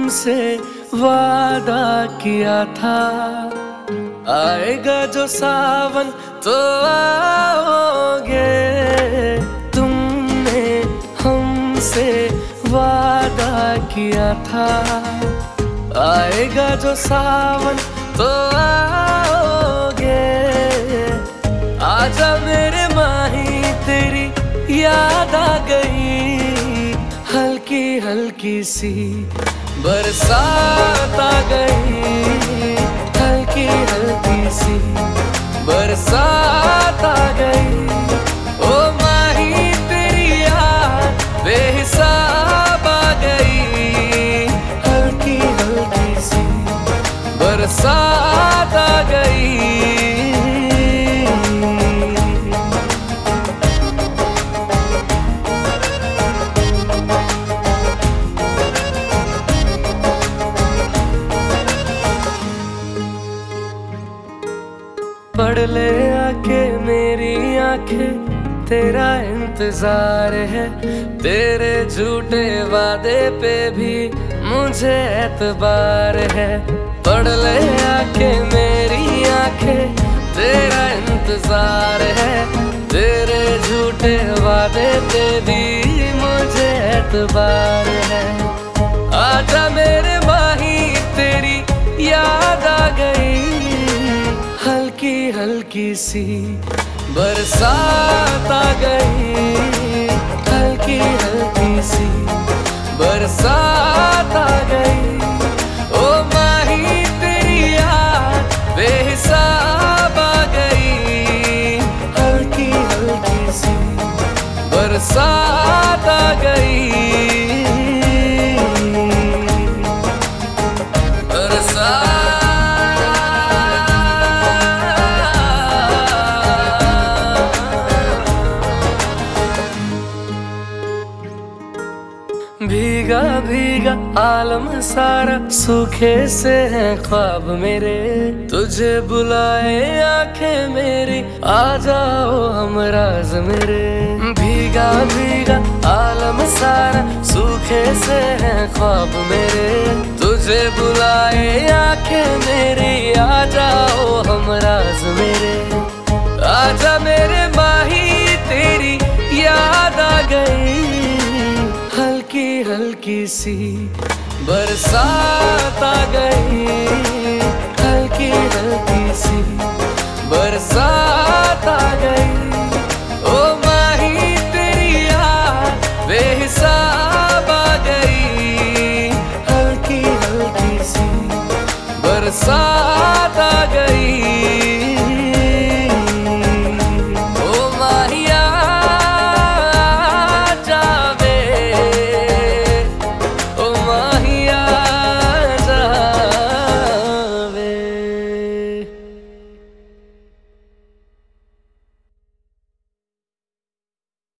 तुमसे वादा किया था, आएगा जो सावन तो आओगे। तुमने हमसे वादा किया था, आएगा जो सावन तो आओगे। आजा मेरे माही तेरी याद आ गई, हल्की हल्की सी बरसात आ गई, हल्की हल्की सी बरसात आ गई। ओ माही तेरी याद बेहिसाब आ गई, हल्की हल्की सी बरसात आ गई। पढ़ ले आके मेरी आंखें, तेरा इंतजार है। तेरे झूठे वादे पे भी मुझे एतबार है। पढ़ ले आके मेरी आंखें, तेरा इंतजार है। तेरे झूठे वादे पे भी मुझे एतबार है। आजा मेरे माही तेरी याद आ गई, हल्की हल्की सी बरसात आ गई, हल्की हल्की सी बरसात आ गई। ओ माही तेरी याद बेहिसाब आ गई, हल्की हल्की सी बरसात आ गई। भीगा भीगा आलम सारा, सूखे से हैं ख्वाब मेरे। तुझे बुलाए आंखें मेरी, आ जाओ हमराज मेरे। भीगा भीगा आलम सारा, सूखे से हैं ख्वाब मेरे। तुझे बुलाए आंखें मेरी, आ जाओ हमराज मेरे। आजा मेरे माही तेरी याद आ गई, हल्की हल्की सी बरसात आ गई, हल्की हल्की सी बरसात आ गई। ओ माही तेरी याद बेहिसाब आ गई, हल्की हल्की सी बरसात